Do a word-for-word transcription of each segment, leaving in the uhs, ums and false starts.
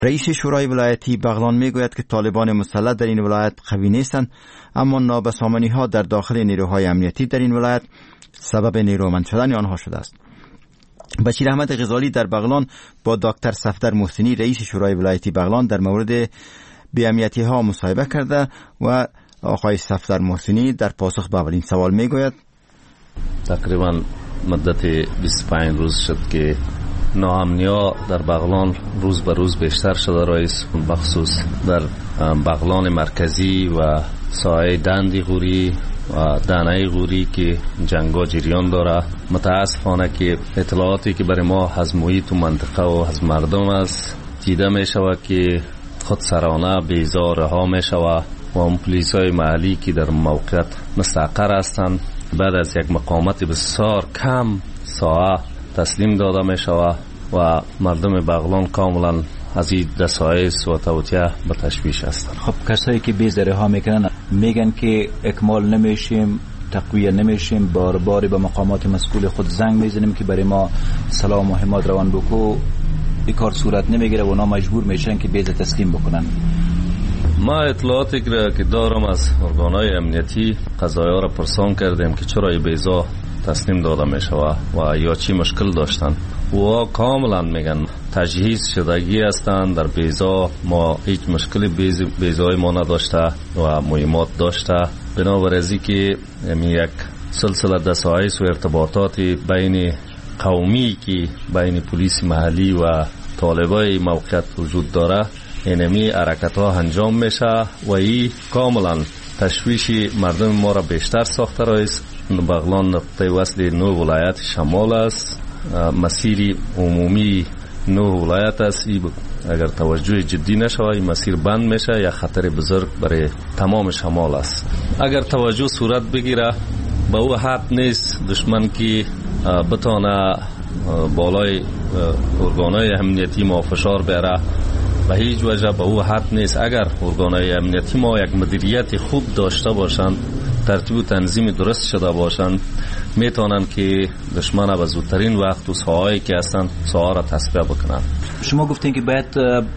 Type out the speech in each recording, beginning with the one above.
رئیس شورای ولایتی بغلان میگوید که طالبان مسلح در این ولایت قوی نیستند، اما نابسامانی ها در داخل نیروهای امنیتی در این ولایت سبب نیرومند شدن آنها شده است. بشیر احمد غزالی در بغلان با دکتر صفدر محسنی رئیس شورای ولایتی بغلان در مورد بی‌امنیتی ها مصاحبه کرده و آقای صفدر محسنی در پاسخ به اولین سوال میگوید تقریبا مدت بیست و پنج روز شد که ناامنی‌ها در بغلان روز به روز بیشتر شده رئیس، بخصوص در بغلان مرکزی و ساحه دندی غوری و دانه غوری که جنگا جریان داره. متاسفانه که اطلاعاتی که برای ما از محیط و منطقه و از مردم است دیده می شود که خود سرانه بیزار رها می شود و اون پلیس های محلی که در موقعیت مستقر هستند بعد از یک مقامت بسیار کم ساعه تسلیم داده می شود و مردم بغلان کاملا از این دسایس و توطیه به تشویش هستند. خب کسایی که بیزاره ها میکنن میگن که اکمال نمیشیم، تقویه نمیشیم، بار باری به مقامات مسئول خود زنگ میزنیم که برای ما سلام و حمایت روان بکو، این کار صورت نمیگیره و اونا مجبور میشن که بیزه تسلیم بکنن. ما اطلاعاتی که دارم از ارگانهای امنیتی قضایی ها را پرسان کردیم که چرا این بیزا تسلیم داده می شود و یا چی مشکل داشتن و کاملا میگن تجهیز شدگی هستند در بیزا، ما هیچ مشکلی بیز بیزای ما نداشته و مهمات داشته. بنابراین که یک سلسله دسایس و ارتباطات بین قومی که بین پلیس محلی و طالبای موقعیت وجود داره اینمی حرکت ها انجام میشه و این کاملا تشویش مردم ما را بیشتر ساخته رئیس. بغلان نقطه وصل نو ولایت شمال است، مسیر عمومی نو ولایت است. اگر توجه جدی نشه این مسیر بند میشه یا خطر بزرگ برای تمام شمال است. اگر توجه صورت بگیره به او حد نیست دشمن که بتانه بالای ارگانهای امنیتی ما فشار بیاره، به هیچ وجه به او حد نیست. اگر ارگانهای امنیتی ما یک مدیریت خوب داشته باشند، ترتیب و تنظیم درست شده باشند، میتونن که دشمن به زودترین وقت و ساعایی که هستند ساعه را تصفیه بکنن. شما گفتین که باید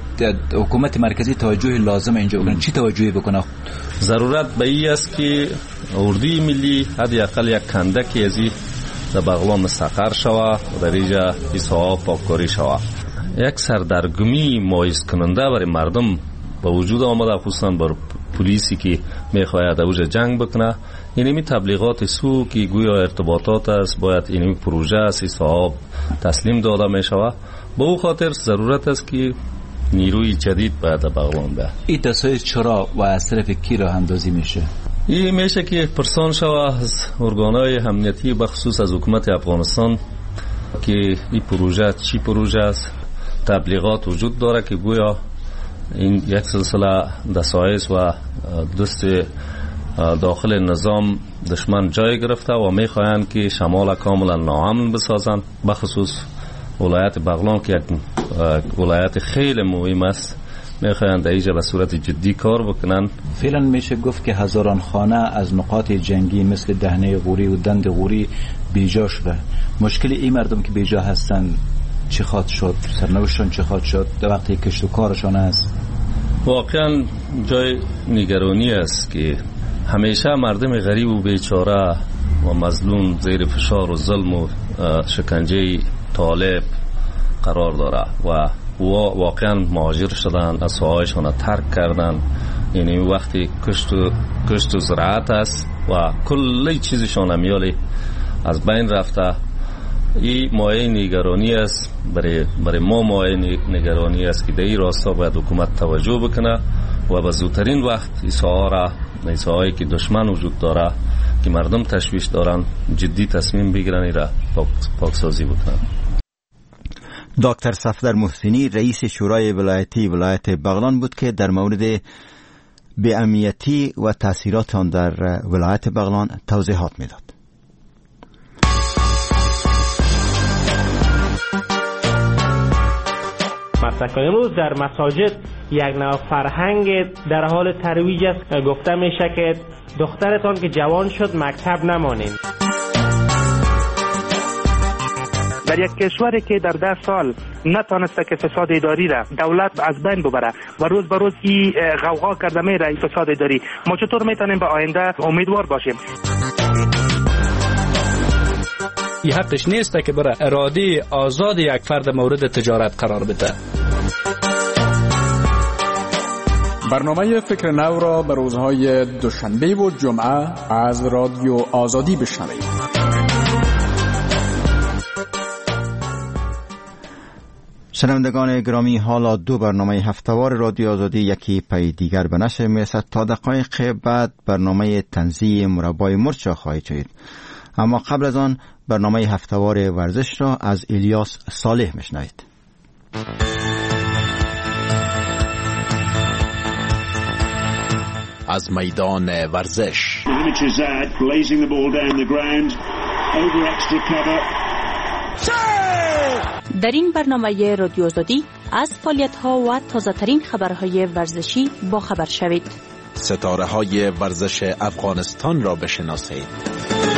حکومت مرکزی توجه لازم اینجا بکنه. چی توجهی بکنه؟ ضرورت به این است که اردوی ملی حداقل یک کندکی از این در بغلان مستقر شود و در اینجا این ساعه پاککاری شود. یک سردرگمی مایز کننده برای مردم به وجود آمده، خصوصا بر پلیسی که میخواهد اوج جنگ بکنه. اینمی تبلیغات سو که گویا ارتباطات است، باید اینمی پروژه است صاحب تسلیم داده می شود. به او خاطر ضرورت است که نیروی جدید باید بغلان به این دسایس چرا و از طرف کی راه اندازی میشه؟ این میشه که پرسان شود از ارگانهای امنیتی بخصوص از حکومت افغانستان که این پروژه چی پروژه است. تبلیغات وجود داره که گویا این یک سلسله دسایس و دست داخل نظام دشمن جای گرفته و میخواهند که شمال کاملا ناامن بسازند، بخصوص ولایت بغلان که یک ولایت خیلی مهم است. میخواهند ایجا به صورت جدی کار بکنن. فعلا میشه گفت که هزاران خانه از نقاط جنگی مثل دهنه غوری و دند غوری بیجا شده. مشکل این مردم که بیجا هستن چی خواهد شد؟ سرنوشتشان چی خواهد شد در وقتی کشت و کارشان است؟ واقعا جای نگرانی است که همیشه مردم غریب و بیچاره و مظلوم زیر فشار و ظلم و شکنجه طالب قرار داره و واقعا مهاجر شدن، از ساحه‌شان ترک کردن. یعنی وقتی کشت و کشت و زراعت است و کلی چیزشان امیالی از بین رفته. این مایه نگرانی است برای برای ما مایه نگرانی است که در این راستا باید حکومت توجه بکنه و به زودترین وقت این ساحه را، این ساحه‌ای که دشمن وجود داره که مردم تشویش دارن، جدی تصمیم بگیرن را پاک پاکسازی بکنن. دکتر صفدر محسنی رئیس شورای ولایتی ولایت بغلان بود که در مورد بی‌امنیتی و تاثیرات آن در ولایت بغلان توضیحات میداد. مسلک امروز در مساجد یک نوع فرهنگ در حال ترویج است. گفته میشه که دخترتان که جوان شد مکتب نمانین. در یک کشوری که در ده سال نتانسته که فساد اداری را دولت از بین ببره و روز به روز این غوغا کرده میره فساد اداری، ما چطور میتونیم به آینده امیدوار باشیم؟ این حقش نیست که برای اراده آزاد یک فرد مورد تجارت قرار بده. برنامه فکر نو را به روزهای دوشنبه و جمعه از رادیو آزادی بشنوید. شنوندگان گرامی، حالا دو برنامه هفتهوار رادیو آزادی یکی پی دیگر به نشر میرسد. تا دقایق بعد برنامه تنزیه مربای مرچ را خواهید شنید، اما قبل از آن برنامه هفتهوار ورزش را از الیاس صالح میشنوید. از میدان ورزش در این برنامه رادیو آزادی از فعالیت‌ها و تازه‌ترین خبرهای ورزشی با خبر شوید. ستاره‌های ورزش افغانستان را بشناسید.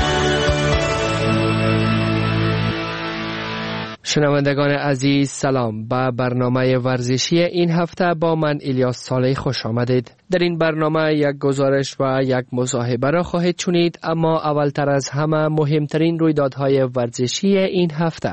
شنوندگان عزیز سلام، به برنامه ورزشی این هفته با من الیاس صالح خوش آمدید. در این برنامه یک گزارش و یک مصاحبه را خواهید شنید، اما اولتر از همه مهمترین رویدادهای ورزشی این هفته.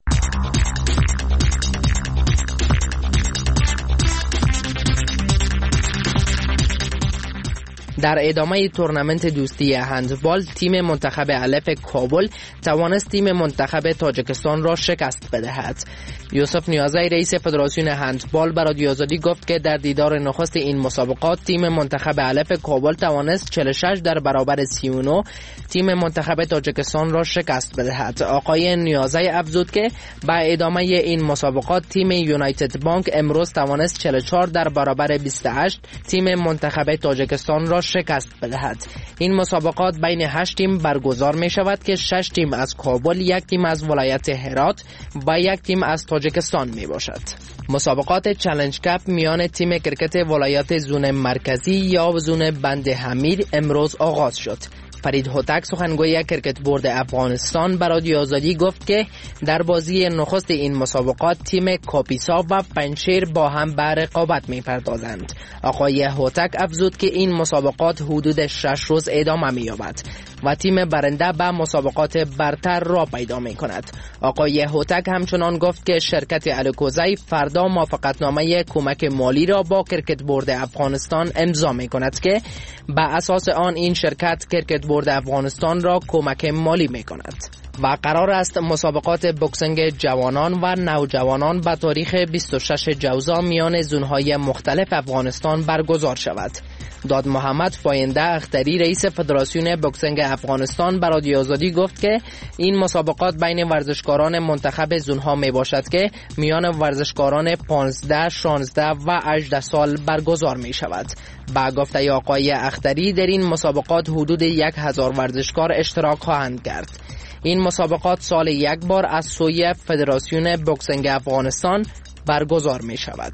در ادامه تورنمنت دوستی هندبال، تیم منتخب الف کابل توانست تیم منتخب تاجیکستان را شکست بدهد. یوسف نیازی رئیس فدراسیون هندبال به رادیو آزادی گفت که در دیدار نخست این مسابقات تیم منتخب الف کابل توانست چهل و شش در برابر سی و نه تیم منتخب تاجیکستان را شکست بدهد. آقای نیازی افزود که با ادامه این مسابقات تیم یونایتد بانک امروز توانست چهل و چهار در برابر بیست و هشت تیم منتخب تاجیکستان را شکست بدهد. این مسابقات بین هشت تیم برگزار می شود که شش تیم از کابل، یک تیم از ولایت هرات و یک تیم از تاجیکستان می باشد. مسابقات چالش کپ میان تیم کرکت ولایت زون مرکزی یا زون بند حمیر امروز آغاز شد. فرید هوتک سخنگوی کرکت بورد افغانستان به رادیو آزادی گفت که در بازی نخست این مسابقات تیم کاپیسا و پنشیر با هم به رقابت می‌پردازند. آقای هوتک افزود که این مسابقات حدود شش روز ادامه می‌یابد و تیم برنده به مسابقات برتر را پیدا می‌کند. آقای هوتک همچنان گفت که شرکت الکوزی فردا موافقتنامه کمک مالی را با کرکت بورد افغانستان امضا می‌کند که به اساس آن این شرکت کرکت بورد افغانستان را کمک مالی می‌کند. و قرار است مسابقات بوکسینگ جوانان و نوجوانان به تاریخ بیست و شش جوزا میان زونهای مختلف افغانستان برگزار شود. داد محمد فاینده اختری رئیس فدراسیون بوکسینگ افغانستان به رادیو آزادی گفت که این مسابقات بین ورزشکاران منتخب زونها می باشد که میان ورزشکاران پانزده، شانزده و هجده سال برگزار می شود. با گفته آقای اختری در این مسابقات حدود یک هزار ورزشکار اشتراک خواهند کرد. این مسابقات سال یک بار از سوی فدراسیون بوکسینگ افغانستان برگزار می شود.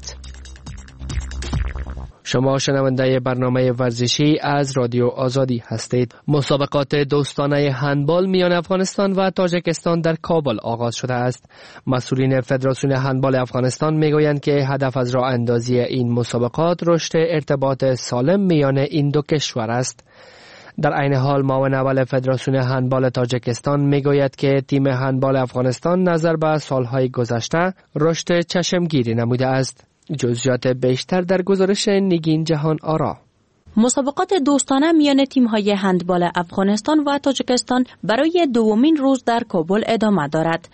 شما شنونده برنامه ورزشی از رادیو آزادی هستید. مسابقات دوستانه هندبال میان افغانستان و تاجیکستان در کابل آغاز شده است. مسئولین فدراسیون هندبال افغانستان میگویند که هدف از راه اندازی این مسابقات رشد ارتباط سالم میان این دو کشور است. در عین حال معاون اول فدراسیون هندبال تاجیکستان میگوید که تیم هندبال افغانستان نظر به سالهای گذشته رشد چشمگیری نموده است. جزئیات بیشتر در گزارش نگین جهان آرا. مسابقات دوستانه میان تیم‌های هندبال افغانستان و تاجیکستان برای دومین روز در کابل ادامه دارد.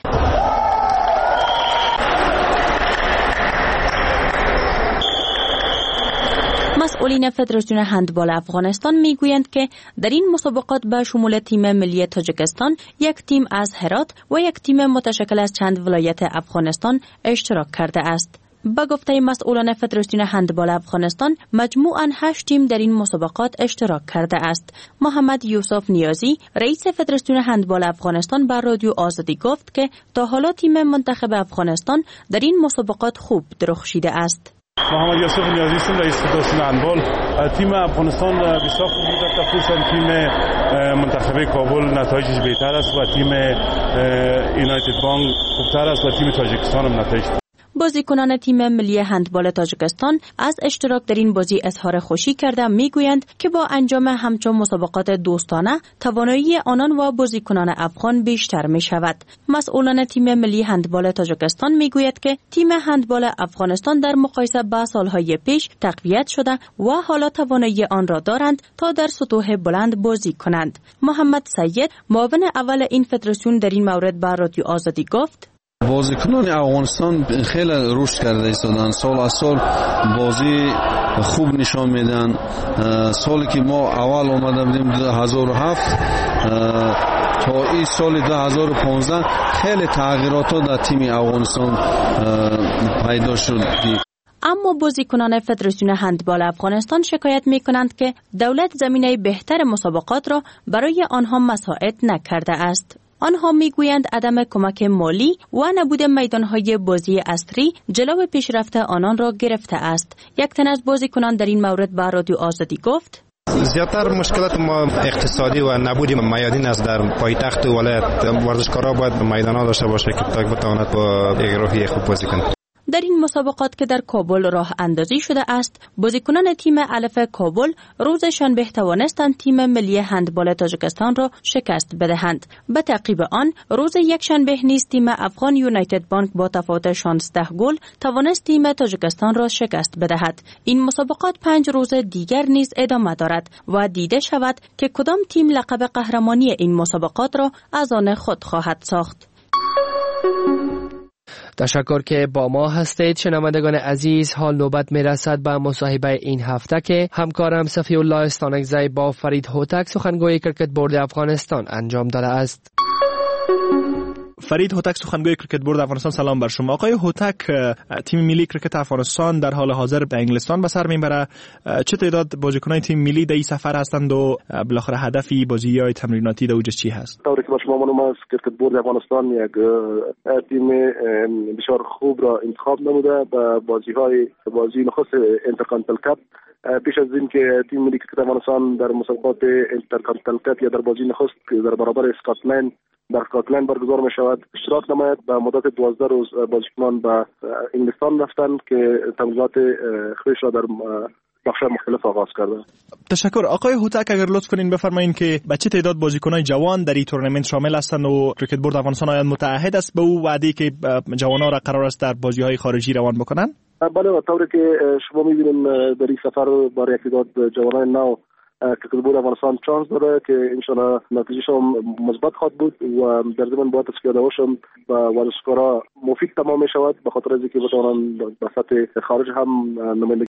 مسئولین فدراسیون هندبال افغانستان میگویند که در این مسابقات به شمول تیم ملی تاجیکستان، یک تیم از هرات و یک تیم متشکل از چند ولایت افغانستان اشتراک کرده است. با گفته مسئولان فدراسیون هندبال افغانستان، مجموعاً هشت تیم در این مسابقات اشتراک کرده است. محمد یوسف نیازی رئیس فدراسیون هندبال افغانستان به رادیو آزادی گفت که تا حالا تیم منتخب افغانستان در این مسابقات خوب درخشیده است. محمد یوسف نیازی هستم، رئیس فدراسیون هندبال. تیم افغانستان بسیار خوب بود، خصوصا تیم منتخب کابل نتایجش بهتر است و تیم یونایتد بانک خوبتر است و تیم تاجیکستان هم نتایج. بازیکنان تیم ملی هندبال تاجیکستان از اشتراک در این بازی اظهار خوشی کرده میگویند که با انجام همچون مسابقات دوستانه توانایی آنان و بازیکنان افغان بیشتر می شود. مسئولان تیم ملی هندبال تاجیکستان میگوید که تیم هندبال افغانستان در مقایسه با سالهای پیش تقویت شده و حالا توانایی آن را دارند تا در سطوح بلند بازی کنند. محمد سید معاون اول این فدراسیون در این مورد با رادیو آزادی گفت: بازیکنان افغانستان خیلی رشد کرده ایستادن، سال از سال بازی خوب نشان میدن. سالی که ما اول آمده بودیم دو هزار و هفت تا این سال دو هزار و پانزده خیلی تغییرات در تیم افغانستان پیدا شد. اما بازیکنان فدراسیون هندبال افغانستان شکایت می کنند که دولت زمینه بهتر مسابقات را برای آنها مساعد نکرده است. آنها میگویند عدم کمک مالی و نبود میدانهای بازی عصری جلو پیشرفت آنان را گرفته است. یک تن از بازیکنان در این مورد با رادیو آزادی گفت: زیادتر مشکلات ما اقتصادی و نبود میادین است. در پایتخت ولایت ورزشکارا باید میدانها داشته باشه که تا بتواند با راهی خوب بازی کنه. در این مسابقات که در کابل راه اندازی شده است، بازیکنان تیم الف کابل روز شنبه توانستند تیم ملی هندبال تاجیکستان را شکست بدهند. به تعقیب آن روز یک شنبه نیز تیم افغان یونایتد بانک با تفاوت شانزده گل توانست تیم تاجیکستان را شکست بدهد. این مسابقات پنج روز دیگر نیز ادامه دارد و دیده شود که کدام تیم لقب قهرمانی این مسابقات را از آن خود خواهد ساخت. تشکر که با ما هستید. شنوندگان عزیز، حال نوبت می رسد به مصاحبه این هفته که همکارم صفی الله استانکزی با فرید هوتک سخنگوی کرکت بورد افغانستان انجام داده است. فرید هوتک سخنگوی کرکت بورد افغانستان، سلام بر شما. آقای هوتک، تیم ملی کرکت افغانستان در حال حاضر به انگلستان به سر میبره. چه تعداد بازیکنان تیم ملی در این سفر هستند و بالاخره هدفی بازی‌های تمریناتی در اوجه چی هست؟ طوری که با شما معلوم است کرکت بورد افغانستان یک تیم بسیار خوب را انتخاب نموده به بازی‌های بازی نخست اینترکانتیننتال کاپ. پیش از این که تیم ملی کرکت افغانستان در مسابقات اینترکانتیننتال کاپ یا در بازی نخست در برابر اسکاتلند در اسکاتلند برگزار می شود اشتراک نماید، به مدت دوازده روز بازیکنان به انگلستان رفتند که تمرینات خویش را در بخش‌های مختلف آغاز کرده. تشکر. آقای هوتک، اگر لطف کنین بفرمایید که به چه تعداد بازیکنان جوان در این تورنمنت شامل هستند و کرکت بورد افغانستان آیا متعهد است به او وعده که جوانان را قرار است در بازی‌های خارجی روان بکنن؟ بله، طوری که شما می‌بینید در این سفر برای یک تعداد جوانان نو کرکت بورد افغانستان چانس داره که انشالله نتیجهشون مثبت خواهد بود و در ضمن باید اسکیاده‌هاشون و ورزشکارا مفید تمام می شود، به خاطر اینکه بتوانند به سطح خارج هم نمایندگی